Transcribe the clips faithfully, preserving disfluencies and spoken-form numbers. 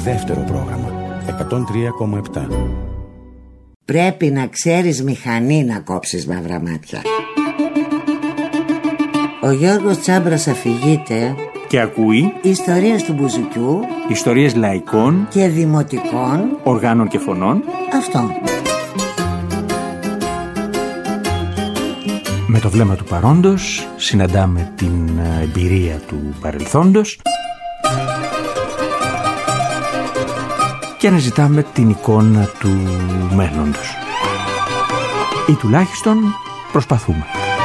Δεύτερο πρόγραμμα εκατόν τρία κόμμα επτά. Πρέπει να ξέρεις μηχανή να κόψεις μαύρα μάτια. Ο Γιώργος Τσάμπρας αφηγείται και ακούει ιστορίες του Μπουζουκιού, ιστορίες λαϊκών και δημοτικών οργάνων και φωνών. Αυτό. Με το βλέμμα του παρόντος συναντάμε την εμπειρία του παρελθόντος και αναζητάμε την εικόνα του μέλλοντος. Ή τουλάχιστον προσπαθούμε.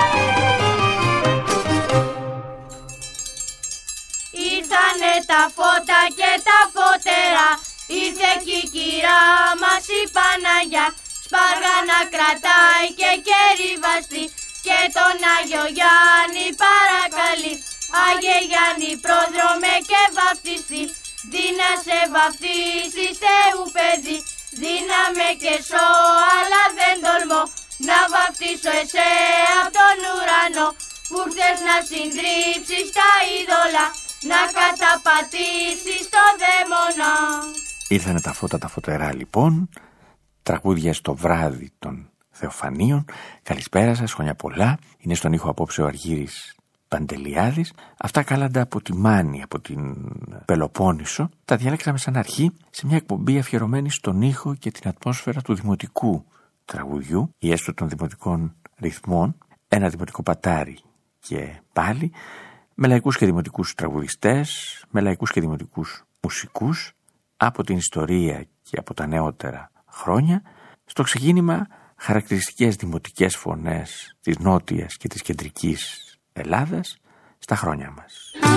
Ήρθανε τα φώτα και τα φωτέρα, ήρθε και η κυρά μας η Παναγιά. Σπάργανα κρατάει και κέρι βαστεί και τον Άγιο Γιάννη παρακαλεί. Άγιε Γιάννη πρόδρομε και βαφτιστή, δίνα σε βαφτίσεις Θεού παιδί. Δύναμε και σώ αλλά δεν τολμώ να βαφτίσω εσέ απ' τον ουρανό, που χθες να συντρίψεις τα είδωλα, να καταπατήσεις το δαίμονα. Ήρθανε τα φώτα τα φωτερά λοιπόν, τραγούδια στο βράδυ των Θεοφανίων. Καλησπέρα σας, χρόνια πολλά. Είναι στον ήχο απόψε ο Αργύρης Παντελιάδης. Αυτά κάλαντα από τη Μάνη, από την Πελοπόννησο. Τα διάλεξαμε σαν αρχή σε μια εκπομπή αφιερωμένη στον ήχο και την ατμόσφαιρα του δημοτικού τραγουδιού ή έστω των δημοτικών ρυθμών. Ένα δημοτικό πατάρι και πάλι, με λαϊκούς και δημοτικούς τραγουδιστές, με λαϊκούς και δημοτικούς μουσικούς, από την ιστορία και από τα νεότερα χρόνια. Στο ξεκίνημα χαρακτηριστικές δημοτικές φωνές της νότιας και της κεντρικής Ελλάδας στα χρόνια μας.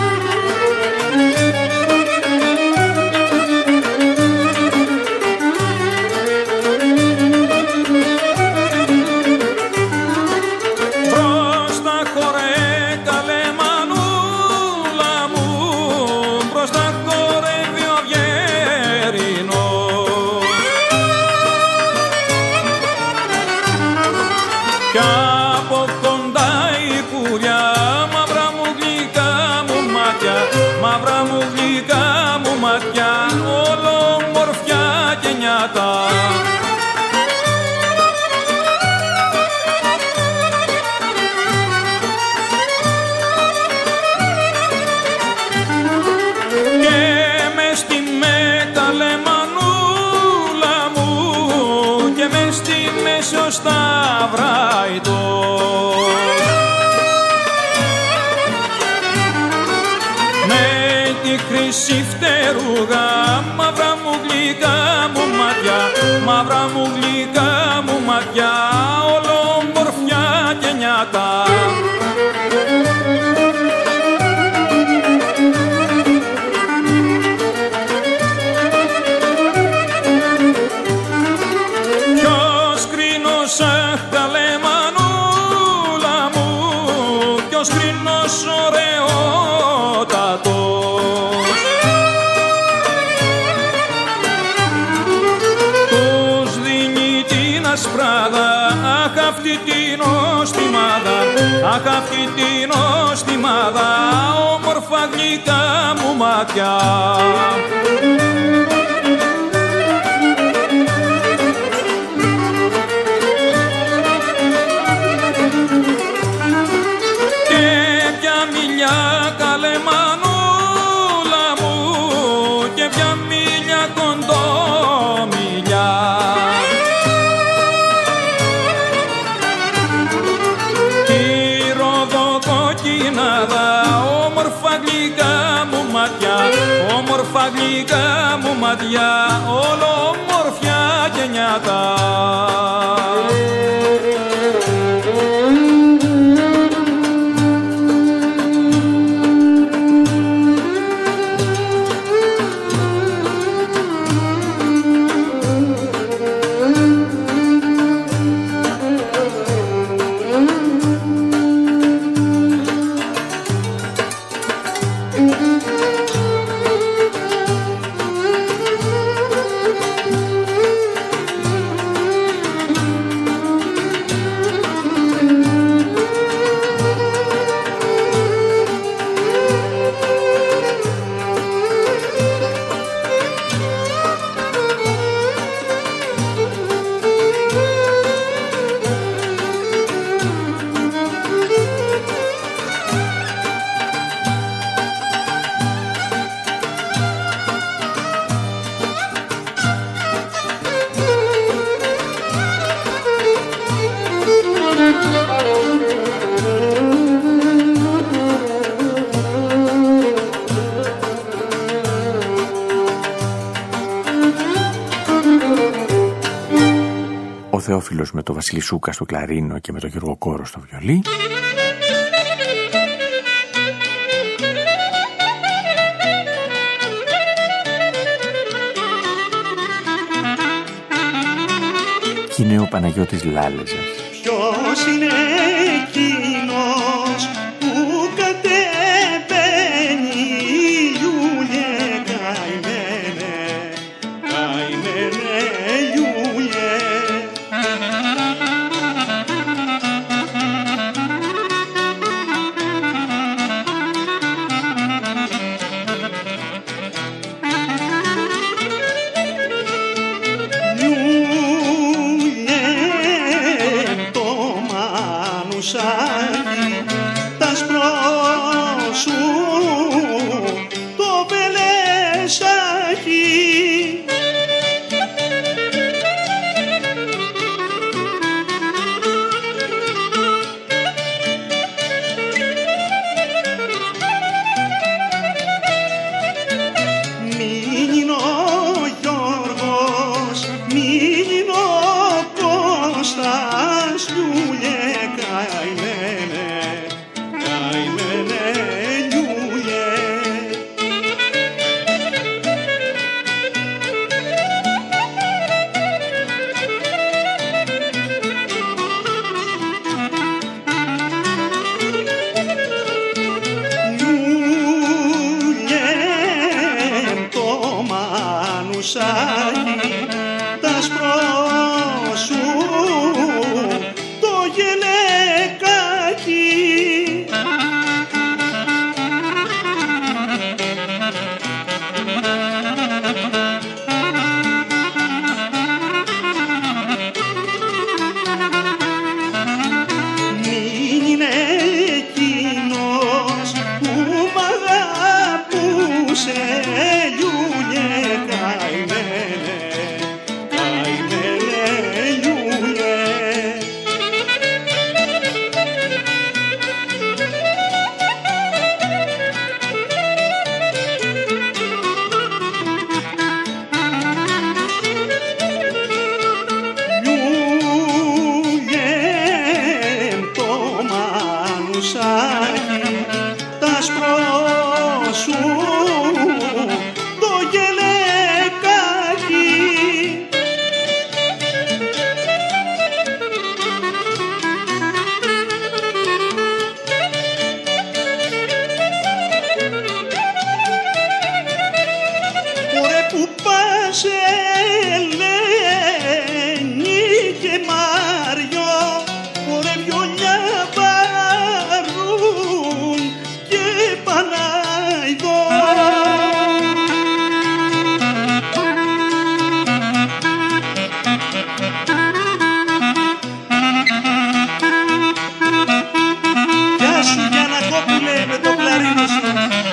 Μαύρα μου γλυκά μου μάτια, μαύρα μου γλυκά μου μάτια, όλο μορφιά και νιάτα. Ποιος κρίνος αχ καλέ μανούλα μου, ποιος κρίνος ωραιότατο. Αχ αυτή την οστιμάδα, αχ αυτή την οστιμάδα, όμορφα γλυκά μου μάτια. Και ποια μιλιά καλέ μανούλα μου, και ποια μιλιά κοντό μιλιά. Όμορφα γλυκά μου μάτια, όμορφα γλυκά μου μάτια, όλο όμορφια και νιάτα. Θεόφιλος με το Βασίλη Σούκα στο κλαρίνο και με το Γιώργο Κόρο στο βιολί. Και είναι ο Παναγιώτης Λάλεζας. Ποιος είναι εκείνος που κατεβαίνει, Ιούλιε καημένε, καημένε Ιούλιε. Τα σπρόσου το βελεσάκι, μην είναι ο Γιώργος, μην είναι ο Κώστας, Ιούλιε καημένε, καημένε Ιούλιε. Ιούλιε το μανουσάκι, τα σπρόσου το γελεκάκι. Μην είναι εκείνος που μ' αγαπούσε, Ιούλιε καημένε, καημένε Ιούλιε. Ιούλιε το μανουσάκι, τα σπρόσου το γελεκάκι. Ωραία που πας Ελένη και Μάριο, ωραία βιολιά βαρούν και Παναϊδό. Γεια σου Γιαννακόπουλε με το κλαρίνο σου.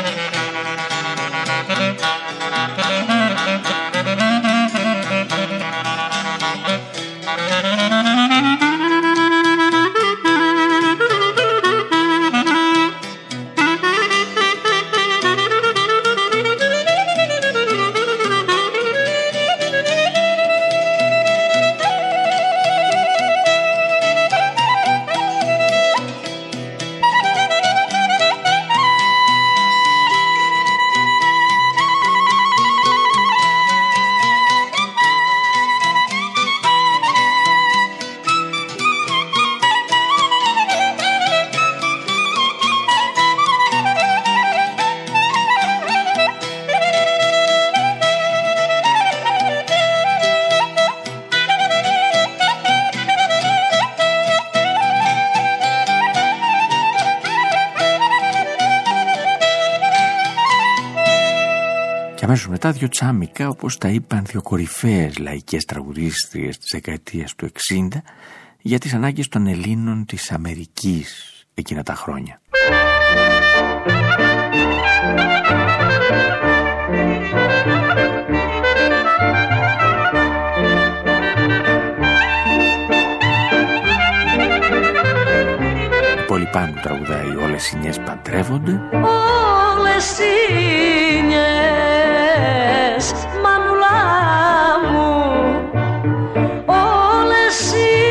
Και αμέσως μετά δύο τσάμικα, όπως τα είπαν δύο κορυφαίες λαϊκές τραγουδίστριες της δεκαετίας του εξήντα για τις ανάγκες των Ελλήνων της Αμερικής εκείνα τα χρόνια. Η πόλη πάνω τραγουδάει «Όλες οι νιές παντρεύονται». Όλες οι νιές, μανουλά μου, όλες οι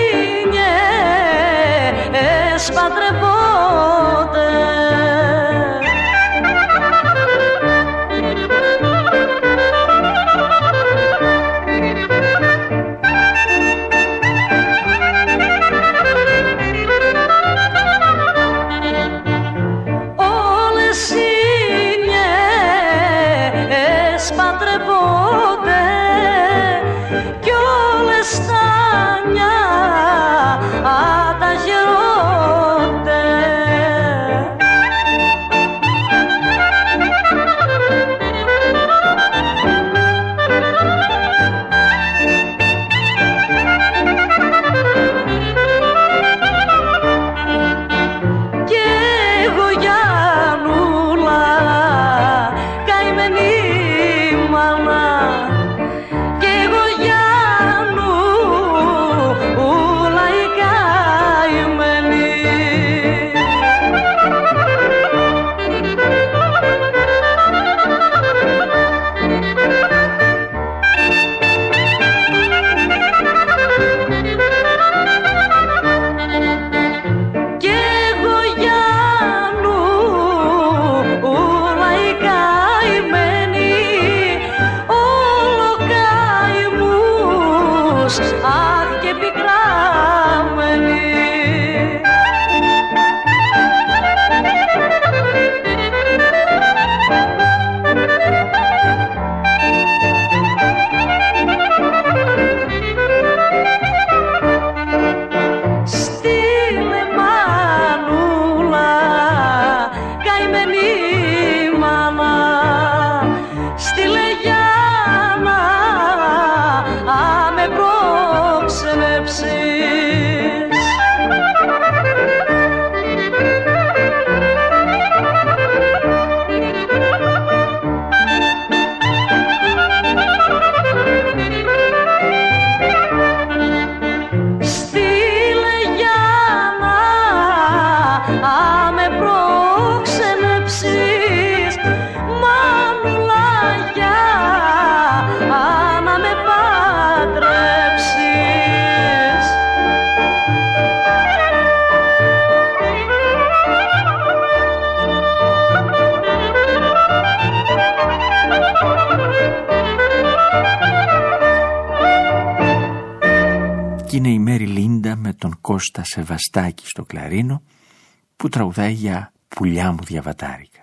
Κώστα Σεβαστάκη στο κλαρίνο, που τραγουδάει για πουλιά μου διαβατάρικα.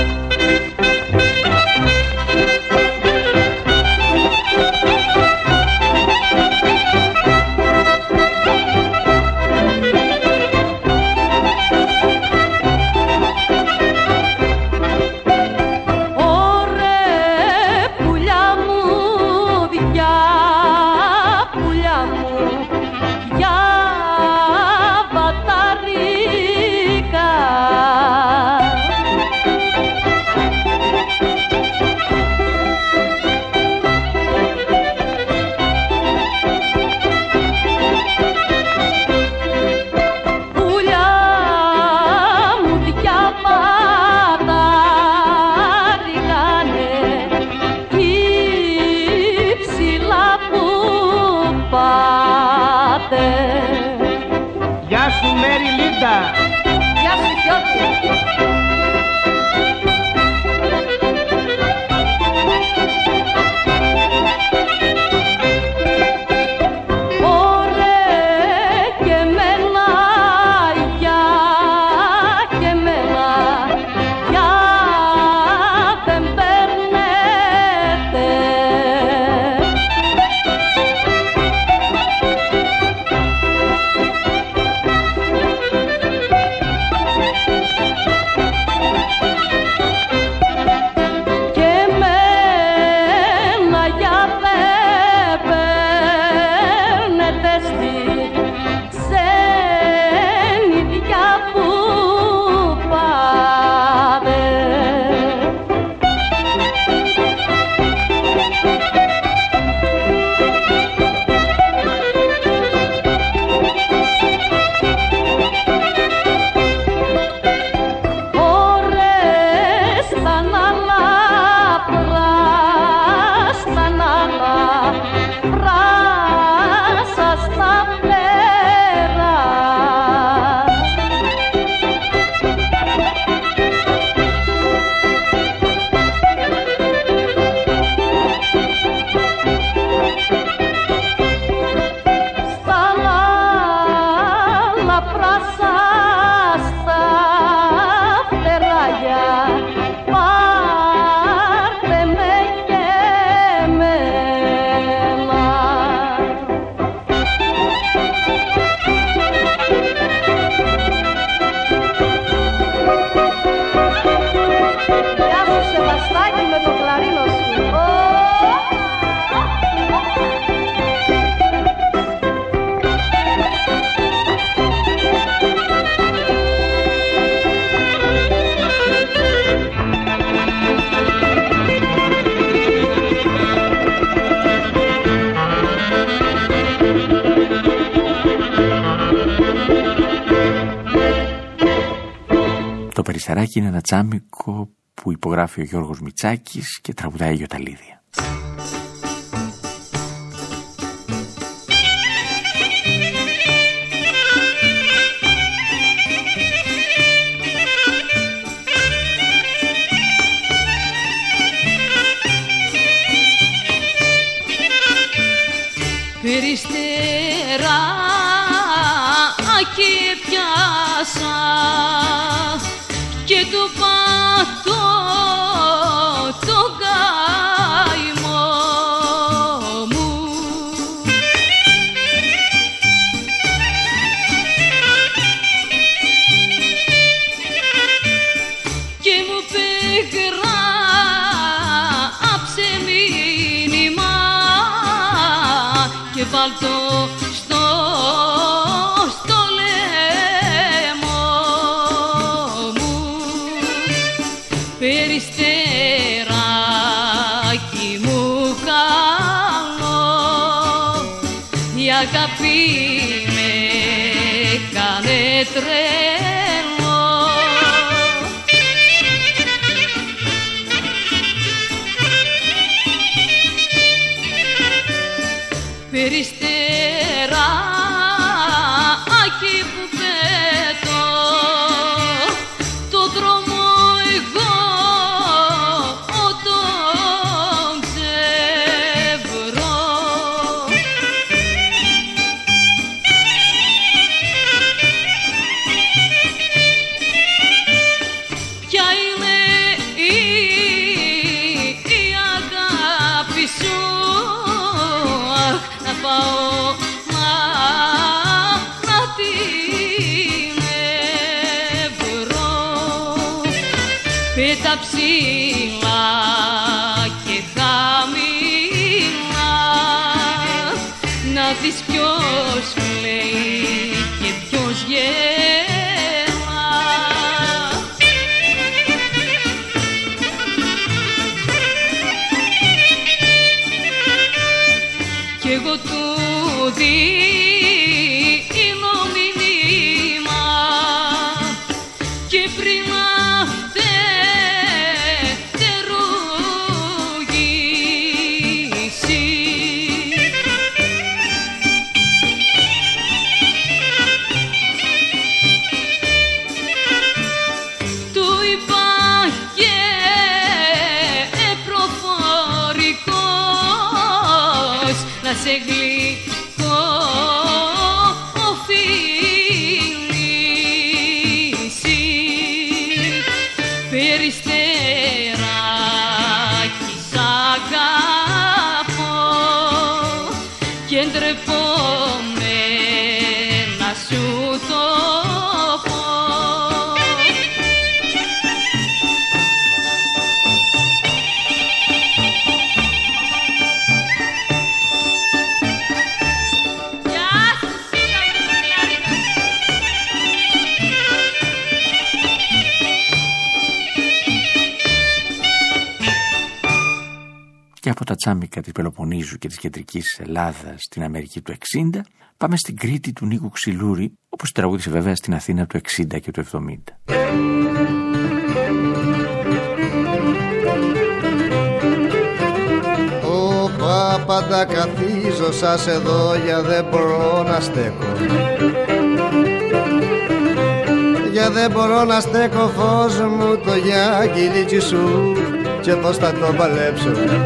Το Περισταράκι είναι ένα τσάμικο που υπογράφει ο Γιώργος Μητσάκης και τραγουδάει η Γιοταλίδια. Περιστεράκι πιάσα και το πάθω το καημό μου. Και μου πεγράψε μήνυμα και βάλ' το στο στο λαιμό μου. Περιστεράκι μου καλό, η αγάπη με κάνε τρελό. Περιστεράκι που πέτω το δρόμο εγώ όταν ξεβρώ. στα ψηλά και χαμηλά, να δεις ποιος κλαίει και ποιος γέλα. Κι εγώ του δίνω μηνύμα και πριν αυτερογήσει του είπα και προφορικός να σε γλυκοφιλήσει. Περιστεράκι σ' αγαπώ και ντρεπόμαι να σου το πω. Και από τα τσάμικα της Πελοποννήσου και της κεντρικής Ελλάδας στην Αμερική του εξήντα πάμε στην Κρήτη του Νίκου Ξυλούρη, όπως τραγούδισε βέβαια στην Αθήνα του εξήντα και του εβδομήντα. Όπα πάντα καθίζω σας εδώ για δεν μπορώ να στέκω, για δεν μπορώ να στέκω φως μου το γιαγγιλίτσι σου και πώς θα το παλέψω.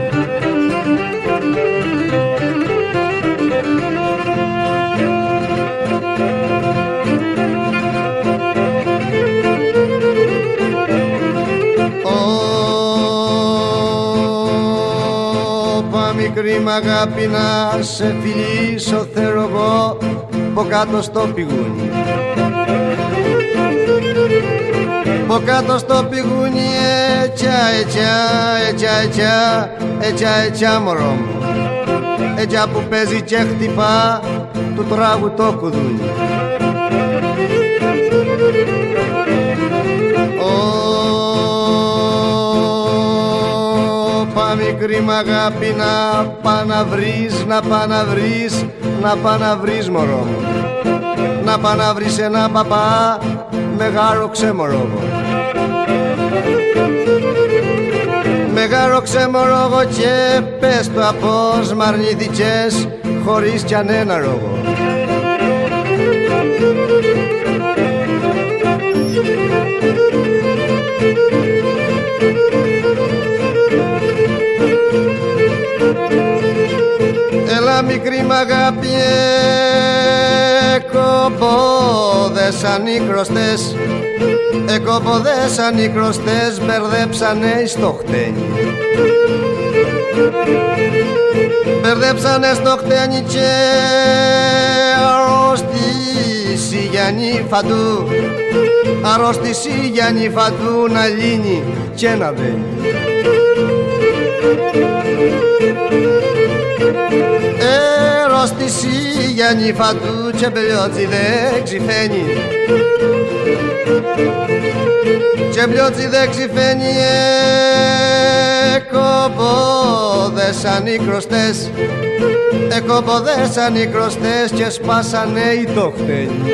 Όπα μικρή μ' αγάπη να σε φιλήσω θέλω εγώ από κάτω στο πηγούνι, από κάτω στο πηγούνι ετσιά, ετσιά, ετσιά, ετσιά, ετσιά, ετσιά μωρό μου, ετσιά που παίζει και χτυπά του τράγου το κουδούνι. Όπα μικρή μ' αγάπη να πά να βρεις, να πά να βρεις, να πά να βρεις μωρό μου, να πά να βρεις ένα παπά μεγάλο ξέμορογο, μεγάλο ξέμορογο και πες του απός μ' αρνήθηκες χωρίς κι ανένα λόγο. Έλα μικρή μ' αγάπη εκοπόδες ανίκροστες, εκοπόδες ανίκροστες μπερδέψανε στο χτένι, μπερδέψανε στο χτένι και αρρώστηση για νύφαντου, αρρώστηση για νύφαντου να λύνει και να βαίνει. Αρρώστηση για νύφαντου και μπλιότσι δεν ξυφαίνει, και μπλιότσι δεν ξυφαίνει εκοπόδες ανίκροστες, εκοπόδες ανίκροστες και σπάσανε οι το χτένι.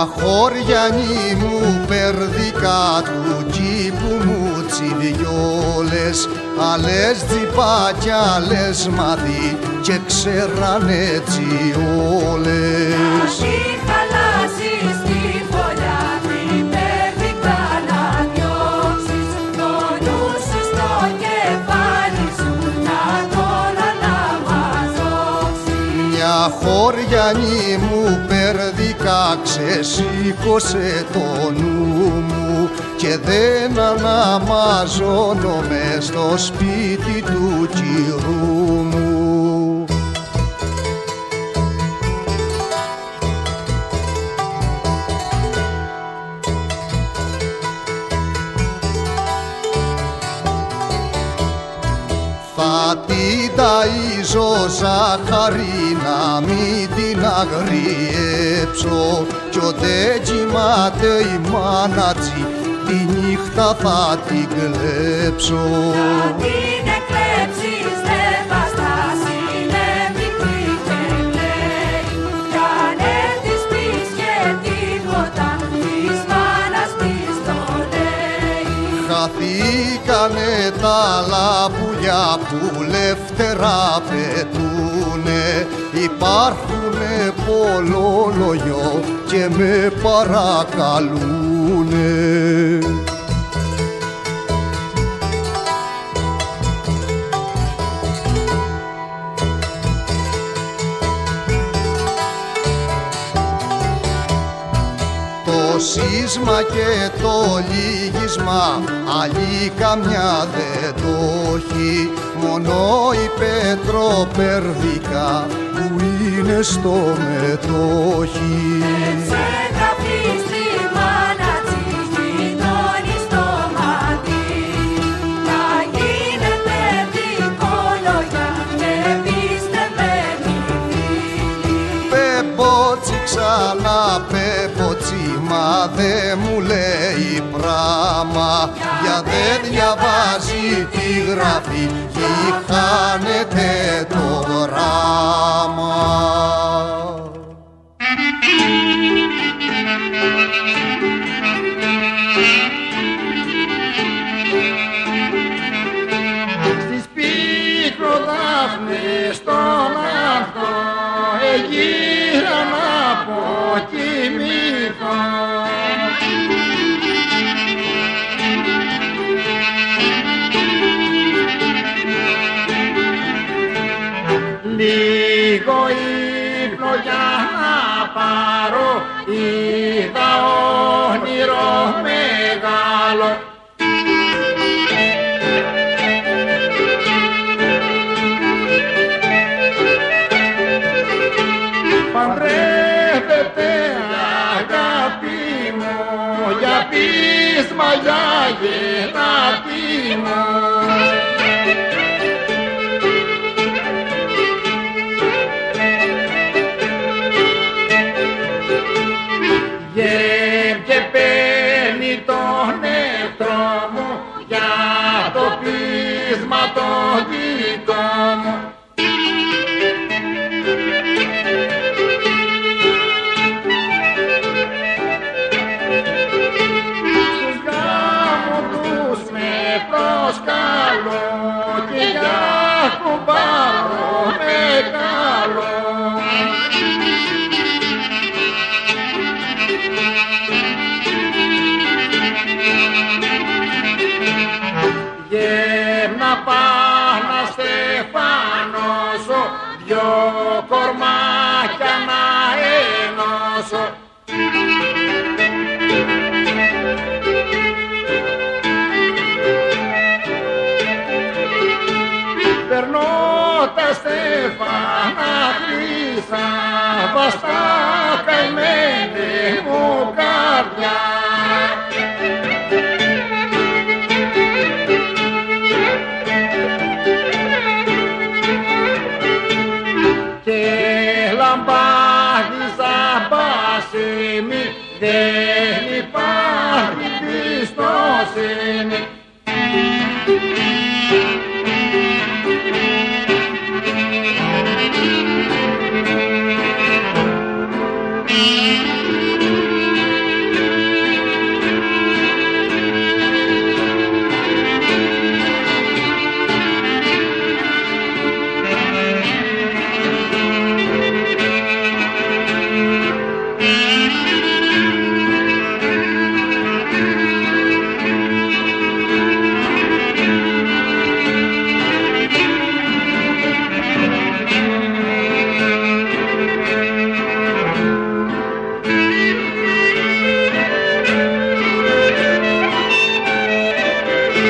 Μια χωριανή μου περδικά του κήπου μου τσιβιόλες, άλλες τζιπά κι άλλες μαδί και ξέρανε τσιόλες. Αυτή χαλάσεις τη φωλιά, την περδικά να διώξεις, το νου σου στο κεφάλι σου να τον αναμαζώξεις. Μια χωριανή μου περδικά ξεσήκωσε το νου μου και δεν αναμαζώνομαι στο σπίτι του κυρού μου. Θα την ταΐζω ζάχαρη να μην την αγριέψω κι ότε κοιμάται η μάνατζη τη νύχτα θα την κλέψω. Να την εκλέψεις δεν βαστάς, είναι μικρή και κλαίει, κι αν της πεις και τίποτα της μάνας της το λέει. Χαθήκανε τα λαπουλιά που λεύτερα πετούνε, υπάρχουνε πολλόλογιο και με παρακαλούνε. Το σύσμα και το λύγισμα άλλη καμιά δεν το έχει, μόνο η Πετροπερδικά που είναι στο μετόχι. Σε γραφείς τη μάνατζη, γειτόνι στο μάτι, να γίνεται δικόλογια και πίστευμένη φίλη. Πεμπότσι ξανά πεμπότσι, μα δε μου λέει πράμα, για δεν διαβάζει τη γραφή κι χάνεται το γράμμα. Στις πικροδάφνες στον άρθρο εγύρα να αποκοιμηθώ. Λίγο ύπνο για να πάρω, είδα όνειρο μεγάλο. Παντρεύεται αγάπη μου, για πείσμα για γεννάτη μου. Γεμ και παίρνει τον εχθρό μου για το πείσμα το δικό μου. Στους γάμους τους με προσκαλώ και για κουμπάρο μεγάλο. Γέμνα πάνα στεφάνωσω, δυο κορμάκια να ενώσω. Περνώ τα στεφάνα χρύσα, βαστά καημένη μου καρδιά. Και λαμπάδισα πάσιμη, δεν υπάρχει πιστοσύνη.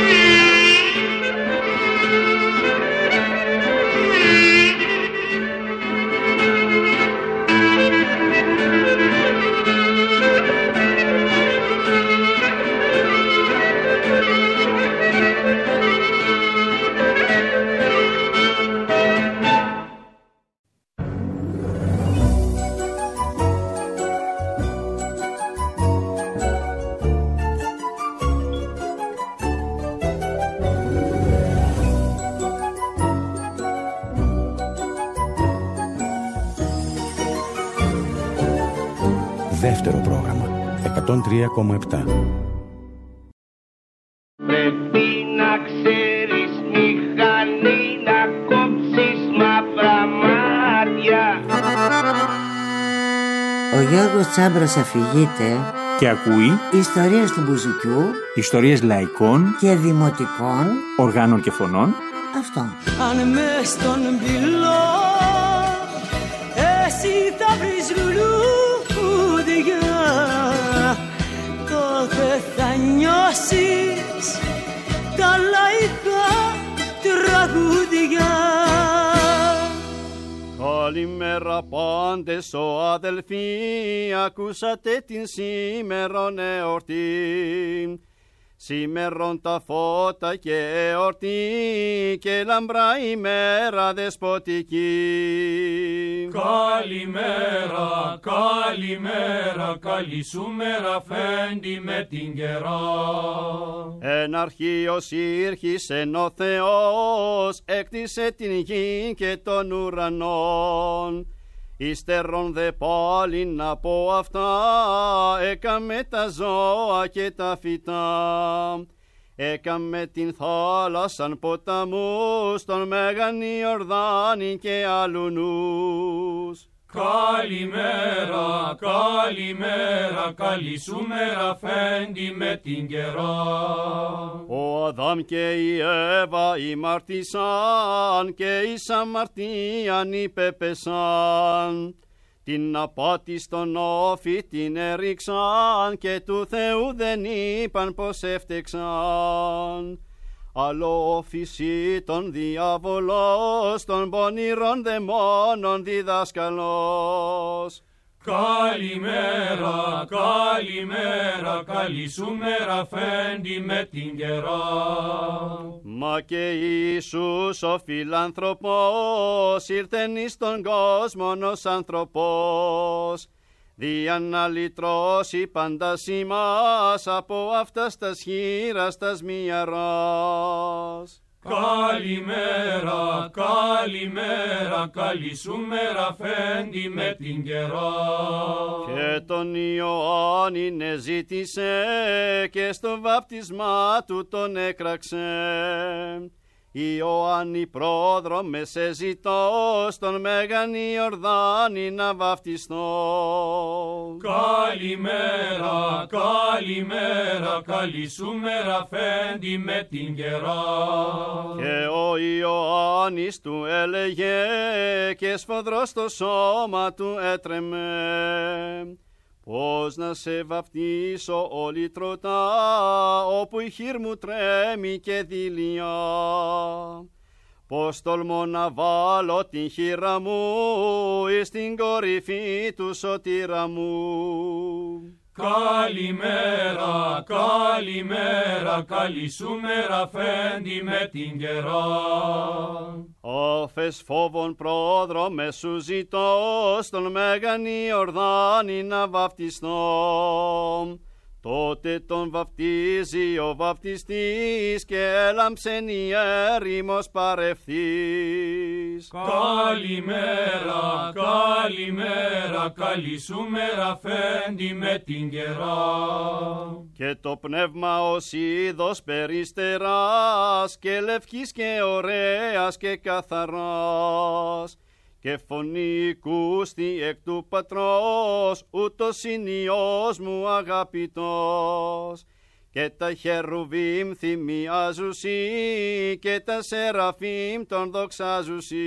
Δεύτερο πρόγραμμα εκατόν τρία κόμμα επτά. Πρέπει να ξέρεις μηχανή να κόψεις μαύρα μάτια. Ο Γιώργος Τσάμπρος αφηγείται και ακούει ιστορίες του μπουζουκιού, ιστορίες λαϊκών και δημοτικών οργάνων και φωνών. Αυτό. Αν μες στον πυλό εσύ θα βρεις λουλούδια, τότε θα νιώσεις τα λαϊκά τραγούδια. Καλημέρα πάντες ο αδελφοί, ακούσατε την σήμερον εορτή. Σήμερον τα φώτα και εορτή και λαμπρά ημέρα δεσποτική. Καλημέρα, καλημέρα, καλή σου μέρα φέντη με την καιρά. Εν αρχείος ήρχης εν ο Θεός, έκτισε την γη και τον ουρανόν. Ύστερον δε πάλι να πω αυτά, έκαμε τα ζώα και τα φυτά. Έκαμε την θάλασσαν ποταμούς, τον Μέγαν Ιορδάνη και αλουνούς. Καλημέρα, καλημέρα, καλή σου μέρα φέντη με την καιρά. Ο Αδάμ και η Εύα ημαρτήσαν και εις αμαρτίαν υπέπεσαν. Την απάτη στον όφη την έριξαν και του Θεού δεν είπαν πως έφτεξαν. Άλλο όφηση των διάβολος, των πονηρών δαιμόνων διδάσκαλος. Καλημέρα, καλημέρα, καλή σου μέρα φέντη με την καιρά. Μα και Ιησούς ο φιλάνθρωπος ήρθεν εις τον κόσμον ως άνθρωπος, δια να λυτρώσει πάντας ημάς από αυτάς τας χείρας τας μιαράς. Καλημέρα, καλημέρα, καλή σου μέρα φέντη με την καιρά. Και τον Ιωάννην εζήτησε και στο βάπτισμά του τον έκραξε. Ιωάννη πρόδρομε σε ζητώ, στον Μέγαν Ιορδάνη να βαφτιστώ. Καλημέρα, καλημέρα, καλή σου μέρα φέντη με την καιρά. Και ο Ιωάννης του έλεγε και σφοδρό στο σώμα του έτρεμε. Πώς να σε βαφτίσω όλη τροτά, όπου η χείρ μου τρέμει και δειλιά. Πώς τολμώ να βάλω την χείρα μου εις την κορυφή του σωτήρα μου. Καλημέρα, καλημέρα, καλή σου μέρα φέντη με την καιρά. Όφες φόβων πρόδρομε σου ζητώ, στον Μέγαν Ιορδάνη να βαφτιστώ. Τότε τον βαφτίζει ο βαφτιστής και έλαμψεν η έρημος παρευθύς. Καλημέρα, καλημέρα, καλή σου μέρα φέντη με την καιρά. Και το πνεύμα ως είδος περιστεράς και λευκής και ωραίας και καθαράς. Και φωνή κούστη εκ του Πατρός, ούτως είναι Υιός μου αγαπητός. και τα χερουβίμ θυμιάζουσι και τα σεραφίμ τον δοξάζουσι.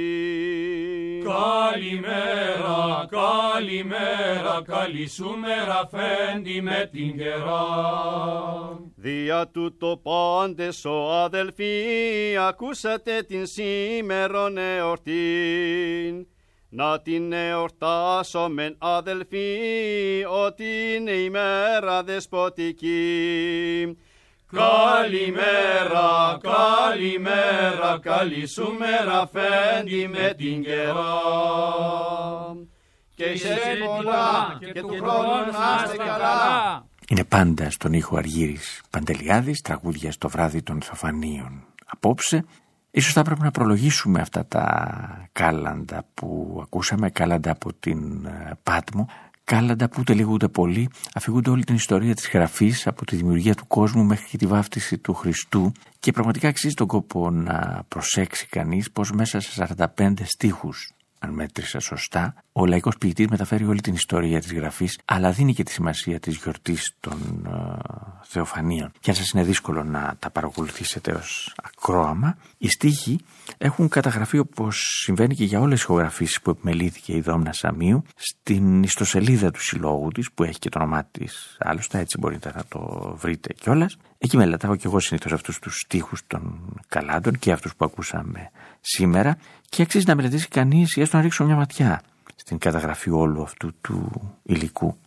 Καλημέρα, καλημέρα, καλή σου μέρα φέντη με την καιρά. Δια τούτο πάντες ο αδελφοί ακούσατε την σήμερον εορτήν. Να την εορτάσομεν αδελφοί, ότι είναι ημέρα δεσποτική. Καλημέρα, καλημέρα, καλή σου μέρα φέντη με την καιρά. Και είσαι πολλά και του χρόνου να είστε καλά. Είναι πάντα στον ήχο Αργύρης Παντελιάδης, τραγούδια στο βράδυ των Θεοφανίων. Απόψε ίσως θα πρέπει να προλογίσουμε αυτά τα κάλαντα που ακούσαμε, κάλαντα από την Πάτμο, κάλαντα που ούτε λίγο ούτε πολύ αφηγούνται όλη την ιστορία της γραφής από τη δημιουργία του κόσμου μέχρι και τη βάφτιση του Χριστού, και πραγματικά αξίζει τον κόπο να προσέξει κανείς πως μέσα σε σαράντα πέντε στίχους, αν μέτρησα σωστά, ο λαϊκός ποιητής μεταφέρει όλη την ιστορία της γραφής, αλλά δίνει και τη σημασία της γιορτής των ε, Θεοφανίων. Και αν σας είναι δύσκολο να τα παρακολουθήσετε ως ακρόαμα, οι στίχοι έχουν καταγραφεί, όπως συμβαίνει και για όλες τις ηχογραφήσεις που επιμελήθηκε η Δόμνα Σαμίου, στην ιστοσελίδα του συλλόγου της, που έχει και το όνομά της άλλωστε, έτσι μπορείτε να το βρείτε κιόλας. Εκεί μελετάω και εγώ συνήθως αυτούς τους στίχους των καλάντων και αυτούς που ακούσαμε σήμερα, και αξίζει να μελετήσει κανείς ή έστω να ρίξω μια ματιά στην καταγραφή όλου αυτού του υλικού.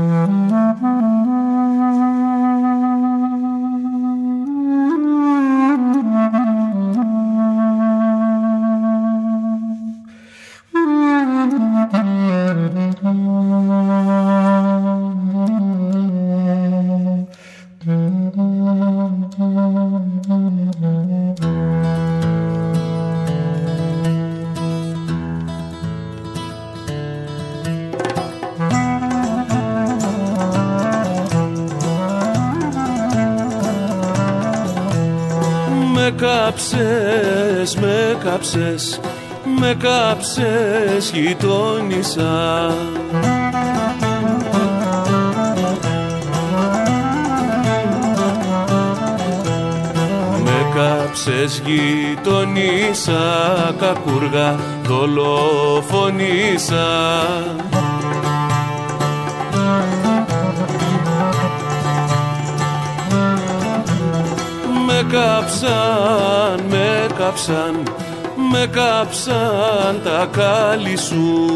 Με κάψες, με κάψες, με κάψες γειτόνισσα. Με κάψες γειτόνισσα, κακούργα δολοφονίσα. Με κάψαν, με κάψαν, με κάψαν τα κάλλη σου.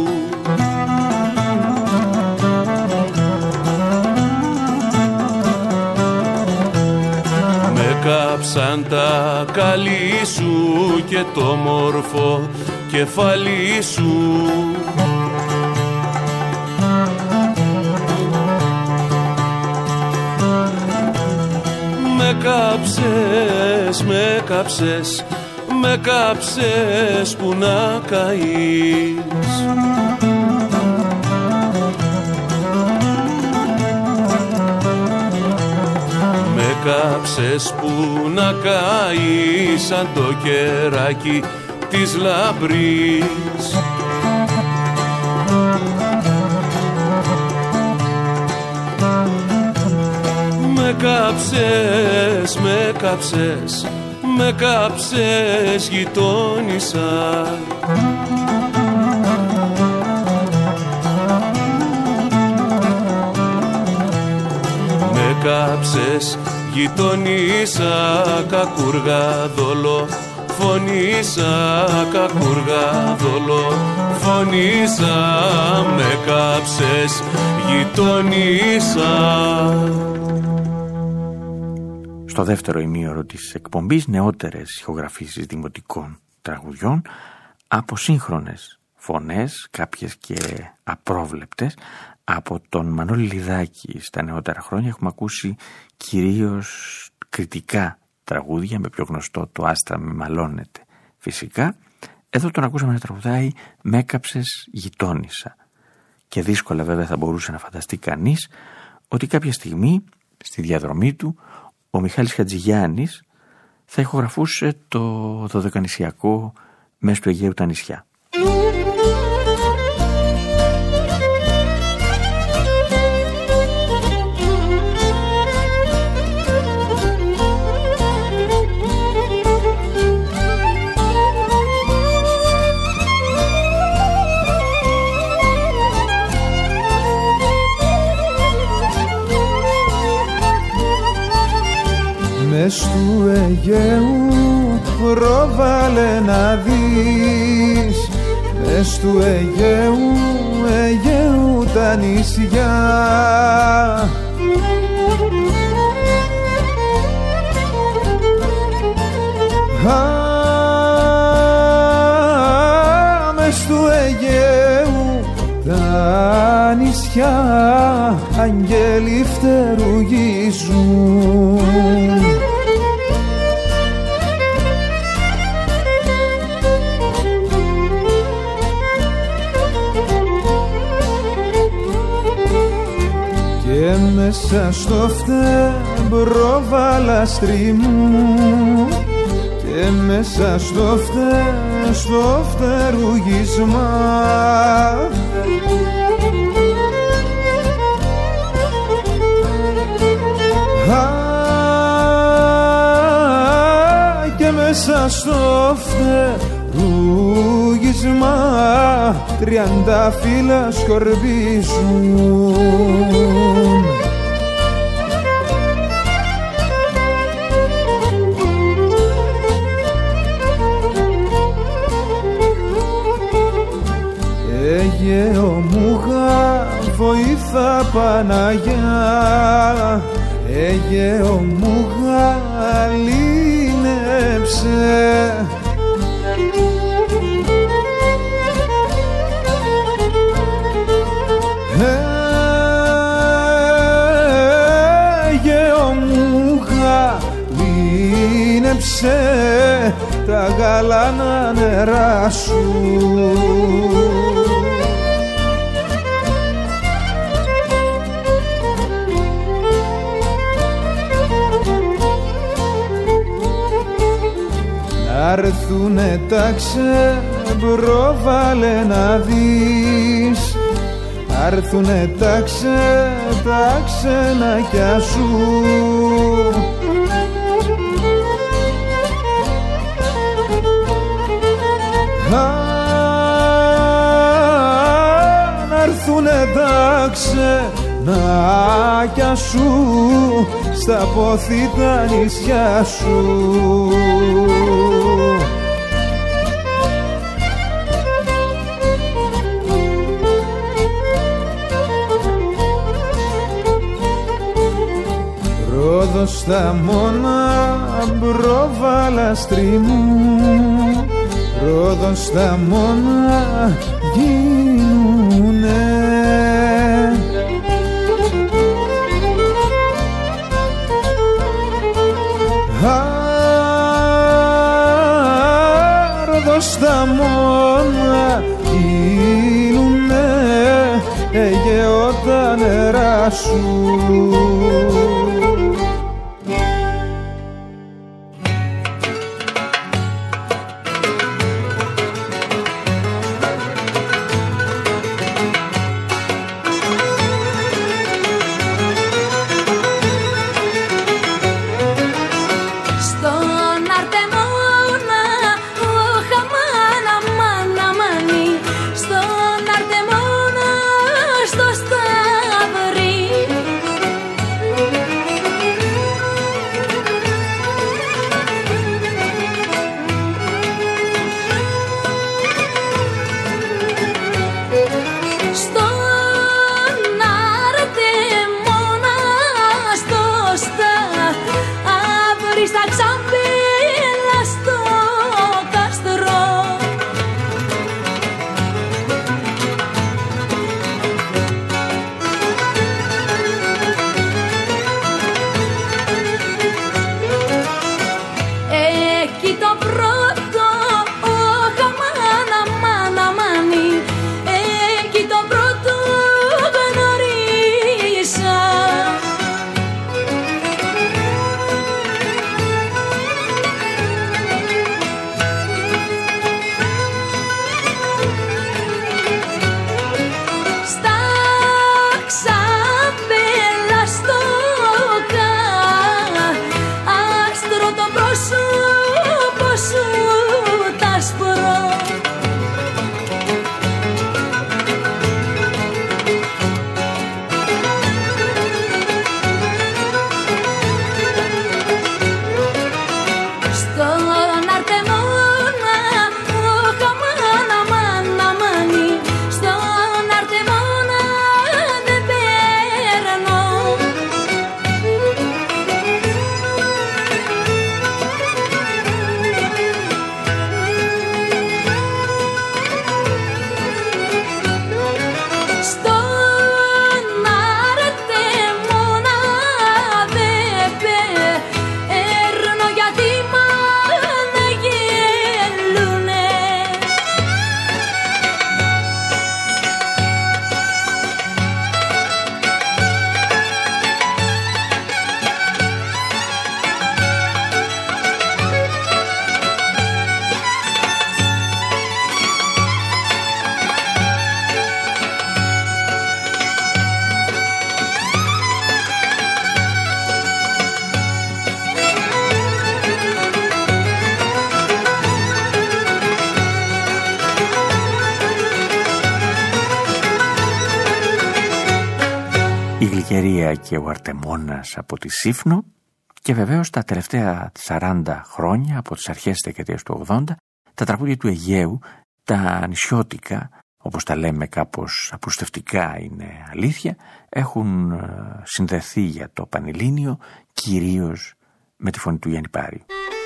Με κάψαν τα κάλλη σου και το μόρφο κεφάλι σου. Με κάψες, με κάψες, με κάψες που να καείς. Με κάψες που να καείς σαν το κεράκι της λαμπρής. Με κάψες, με κάψες, με κάψες γειτόνισσα. Με κάψες γειτόνισσα, κακούργα δολοφονίσα, κακούργα δολοφονίσα. Με κάψες γειτόνισσα. Στο δεύτερο ημίωρο της εκπομπής, νεότερες ηχογραφήσεις δημοτικών τραγουδιών από σύγχρονες φωνές, κάποιες και απρόβλεπτες. Από τον Μανώλη Λιδάκη στα νεότερα χρόνια έχουμε ακούσει κυρίως κριτικά τραγούδια, με πιο γνωστό το «Άστρα με μαλώνεται» φυσικά. Εδώ τον ακούσαμε να τραγουδάει «Με έκαψες γειτόνισσα». Και δύσκολα βέβαια θα μπορούσε να φανταστεί κανείς ότι κάποια στιγμή στη διαδρομή του ο Μιχάλης Χατζηγιάννης θα ηχογραφούσε το δωδεκανησιακό «Μες του Αιγαίου τα νησιά». μες του Αιγαίου προβάλε να δεις, μες του Αιγαίου, Αιγαίου τα νησιά. Α, μες του Αιγαίου τα νησιά αγγέλοι φτερουγίζουν. Και μέσα στο φτέμπρο βάλαστρι μου, και μέσα στο φτε, στο φτερουγίσμα α, και μέσα στο φτερουγίσμα τριάντα φύλλα σκορπίζουν. Αιγαίο μου γα, βοήθα Παναγιά, Αιγαίο μου γαλήνεψε. Αιγαίο μου γαλήνεψε τα γαλάνα νερά σου. Αρθούνε τα ξεμπροβάλε να δεις, αρθούνε τα ξε, τα ξενάκια σου. Αν αρθούνε τα ξενάκια σου στα πόθη τα νησιά σου. Ρόδος στα μόνα μπροβάλαστρι μου, Ρόδος στα μόνα γίνουνε. Α, Ρόδος στα μόνα γίνουνε, Αιγαίο τα νερά σου. Κικερία και ο Αρτεμόνας από τη Σύφνο. Και βεβαίως τα τελευταία σαράντα χρόνια, από τις αρχές της δεκαετίας του ογδόντα, τα τραγούδια του Αιγαίου, τα νησιώτικα, όπως τα λέμε κάπως απλουστευτικά είναι αλήθεια, έχουν συνδεθεί για το Πανελλήνιο κυρίως με τη φωνή του Γιάννη Πάρη.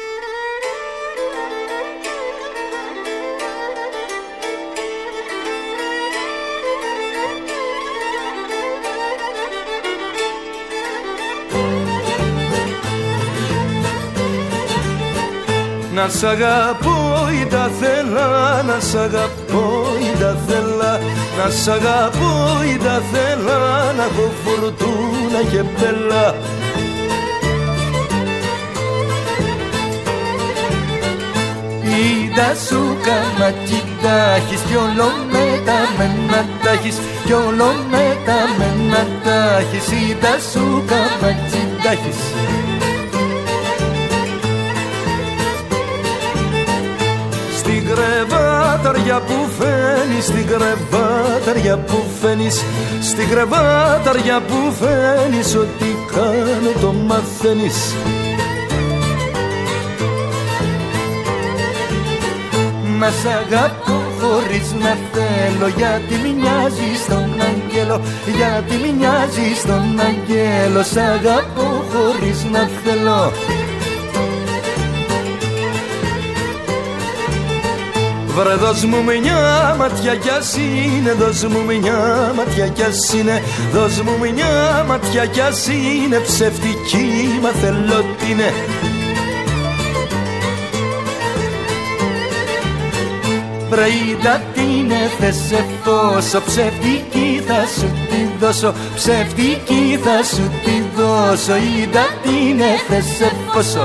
Να σ' αγαπώ ή τα θέλα, να σ' αγαπώ ή τα θέλα, να σ' αγαπώ ή τα θέλα, να έχω φορτούνα και πέλα. Είδα σου καμάκι τ' έχεις κι όλο μεταμένα τ' έχεις, κι όλο μεταμένα τ' έχεις. Είδα σου καμάκι τ' έχεις. Στην κρεβάταρια που φαίνεις, στην κρεβάταρια που φαίνεις, στην κρεβάταρια που φαίνεις, ό,τι κάνω το μαθαίνεις. Να σ' αγαπώ χωρίς να θέλω, γιατί μοιάζεις στον αγγέλο, γιατί μοιάζεις στον αγγέλο. Σ' αγαπώ χωρίς να θέλω. Βρε δώσ' μου μια ματιά κι ας είναι, δώσ' μου μια ματιά κι ας είναι, δώσ' μου μια ματιά κι ας είναι, ψευτική μα θέλω τι είναι. Βρε είδα τι είναι θες εφόσον, ψευτική θα σου τη δώσω, ψευτική θα σου τη δώσω. Είδα τι είναι θες εφόσον.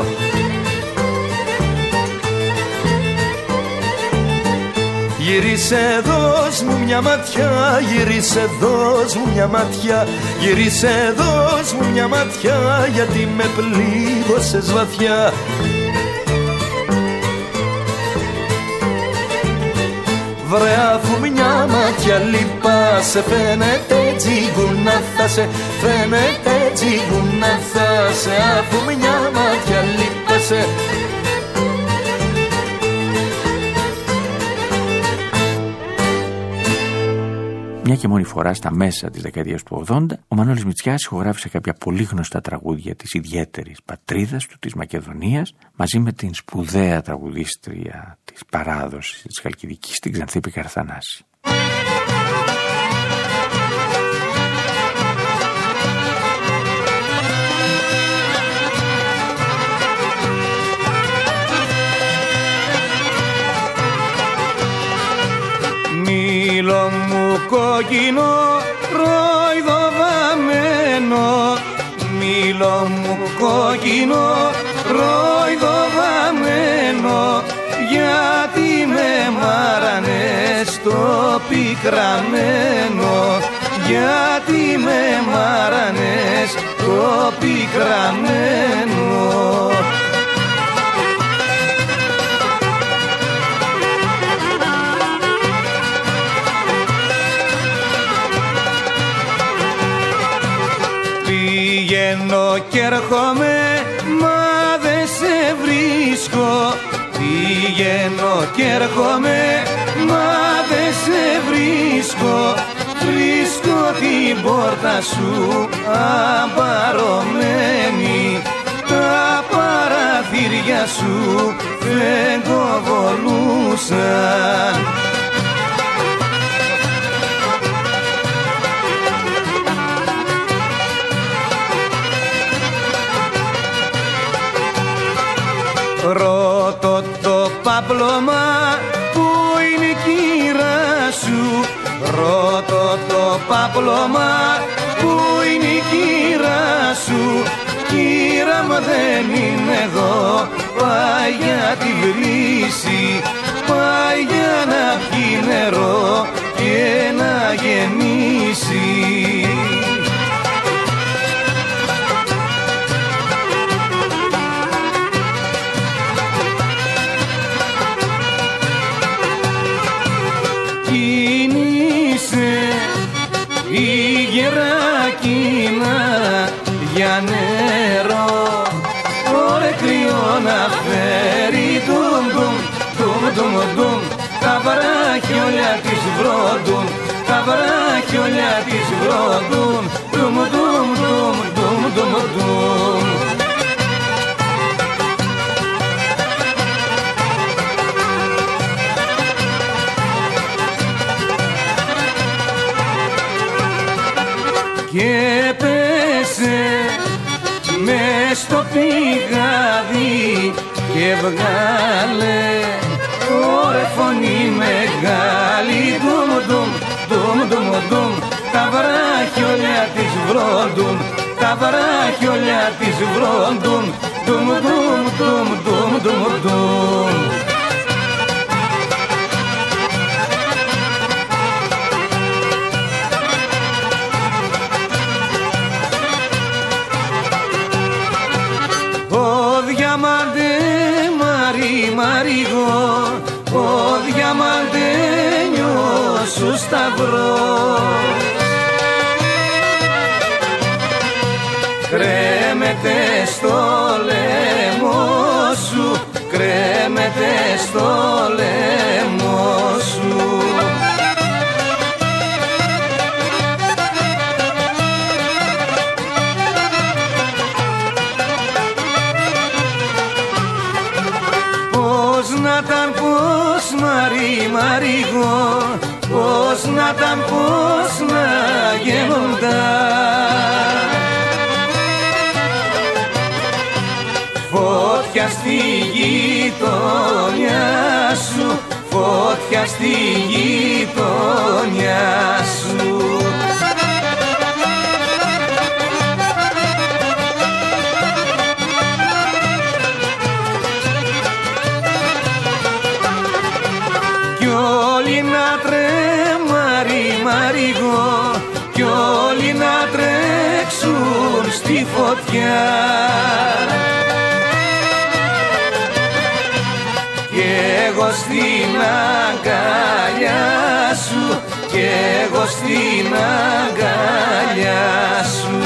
Γυρίσε δώσ' μου μια ματιά, γυρίσε δώσ' μου μια ματιά, γυρίσε δώσ' μου μια ματιά, γιατί με πλήγωσες βαθιά. Βρε αφού μια ματιά λυπάσαι, φαίνεται τσιγκούνα θα σε, φαίνεται τσιγκούνα θα σε, αφού μια ματιά λυπάσαι. Μια και μόνη φορά στα μέσα της δεκαετίας του ογδόντα, ο Μανώλης Μητσιάς ηχογράφησε κάποια πολύ γνωστά τραγούδια της ιδιαίτερης πατρίδας του, της Μακεδονίας, μαζί με την σπουδαία τραγουδίστρια της παράδοσης της Χαλκιδικής, την Ξανθή Πικαρθανάση. Μήλο μου κόκκινο ροϊδοβαμένο, μήλο μου κόκκινο ροϊδοβαμένο, γιατί με μάρανε στο πικραμένο, γιατί με μάρανε στο πικραμένο. Πηγαίνω κι έρχομαι, μα δε σε βρίσκω. Πηγαίνω κι έρχομαι, μα δε σε βρίσκω. Βρίσκω την πόρτα σου αμπαρωμένη, τα παραθύρια σου φεγγοβολούσαν. Ρώτω το παπλώμα που είναι η κύρα σου, ρώτω το παπλώμα που είναι η κύρα σου. Κύρα μου δεν είναι εδώ, πάει για τη βρύση, πάει για να πιει νερό και να γεννήσει. Η γερακίνα βραχιόλια τις βρόντουν, τα βραχιόλια τις βρόντουν, ντουμ ντουμ ντουμ ντουμ ντουμ ντουμ. Και πέσε μες στο πηγάδι και βγάλε ωρε φωνή μεγάλη, ντουμ ντουμ ντουμ ντουμ ντουμ. Τα βράχιόλια τις βρόντουν, τα βράχιόλια τις βρόντουν, ντουμ ντουμ ντουμ ντουμ ντουμ ντουμ. Μαριγό, ο διαμαντένιος σου σταυρός κρέμεται στο λαιμό σου, κρέμεται στο λαιμό σου. Πώς να ήταν, πώς Μαρί, Μαριγό, πώς να ήταν, πώς να γεννούνταν. Φώτια στη γειτονιά σου, φώτια στη γειτονιά σου. Μαριγό, κι όλοι να τρέξουν στη φωτιά κι εγώ στην αγκαλιά σου, κι εγώ στην αγκαλιά σου.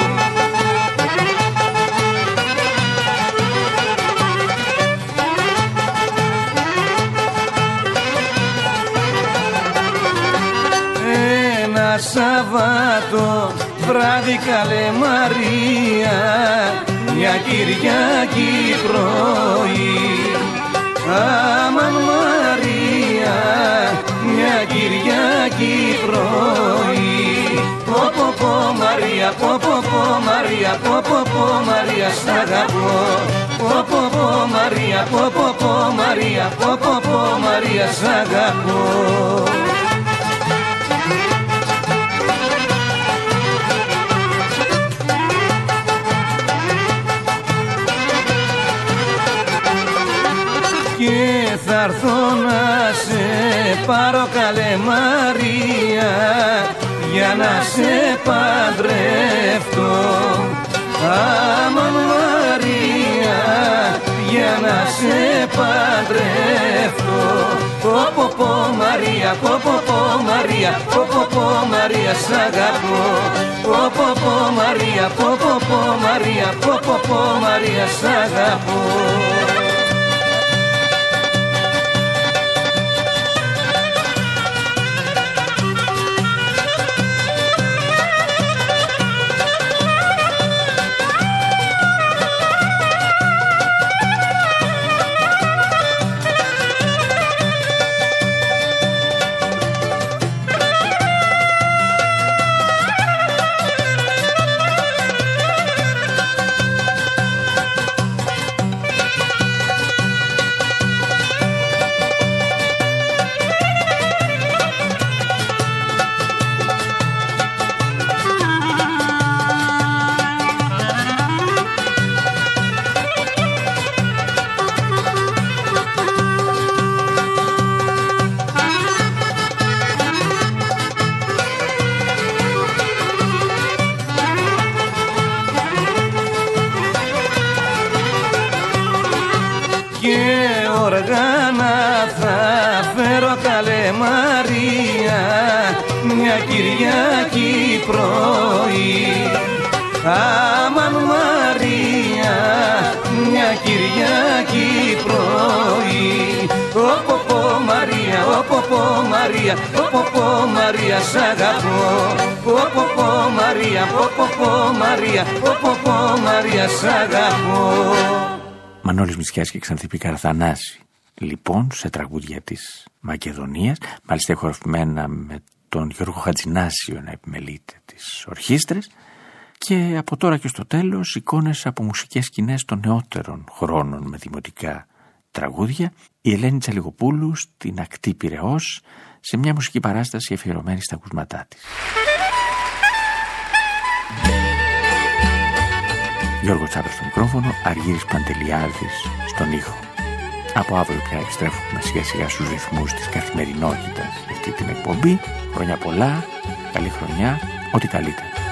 Σαββάτο βράδυ καλέ Μαρία, μια Κυριακή πρωί. Αμαν Μαρία, μια Κυριακή πρωί. Πω πω πω Μαρία, πω πω πω Μαρία, πω πω πω Μαρία σ' αγαπώ. Πω πω πω Μαρία, πω πω πω Μαρία, πω πω πω Μαρία σ' αγαπώ. Και θα'ρθω να σε πάρω καλέ Μαρία, για να σε παντρευτώ. Αμαν Μαρία, για να σε παντρευτώ. Πω πω πω Μαρία, πω πω πω Μαρία, πω πω πω Μαρία σ' αγαπώ. Πω πω πω Μαρία, πω πω πω Μαρία, πω πω πω Μαρία σ' αγαπώ. Όργανα θα φέρω καλέ Μαρία, μια Κυριακή πρωί. Αμαν Μαρία, μια Κυριακή πρωί. Ω πω πω Μαρία, ω πω πω Μαρία, Μαρία, πω πω πω Μαρία σ' αγαπώ. Πω πω πω Μαρία, πω πω πω Μαρία, πω πω πω Μαρία σ' αγαπώ. Μανώλης Μητσιάς και Ξανθίπη Καραθανάση, λοιπόν, σε τραγούδια της Μακεδονίας, μάλιστα ηχογραφημένα με τον Γιώργο Χατζηνάσιο να επιμελείται τις ορχήστρες, και από τώρα και στο τέλος εικόνες από μουσικές σκηνές των νεότερων χρόνων με δημοτικά τραγούδια, η Ελένη Τσαλιγοπούλου στην Ακτή Πειραιώς, σε μια μουσική παράσταση αφιερωμένη στα ακούσματά της. Γιώργο Τσάπρας στο μικρόφωνο, Αργύρης Παντελιάδης στον ήχο. Από αύριο πια επιστρέφουμε σιγά σιγά στους ρυθμούς της καθημερινότητας αυτή την εκπομπή. Χρόνια πολλά, καλή χρονιά, ό,τι καλύτερα.